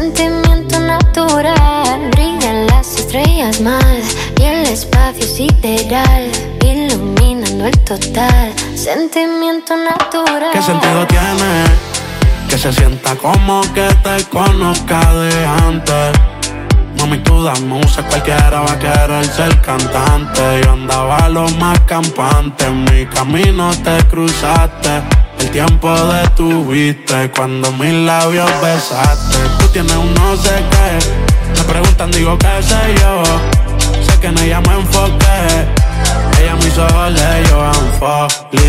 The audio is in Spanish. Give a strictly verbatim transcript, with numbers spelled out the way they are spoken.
sentimiento natural. Brillan las estrellas más y el espacio sideral, iluminando el total. Sentimiento natural. ¿Qué sentido tiene que se sienta como que te conozca de antes? Mami, tú dame un sé, cualquiera va a querer ser cantante. Yo andaba lo más campante, en mi camino te cruzaste. El tiempo detuviste cuando mis labios besaste. Tú tienes un no sé qué, me preguntan, digo qué sé yo. Sé que en ella me enfoqué, ella me hizo leer, yo I'm falling.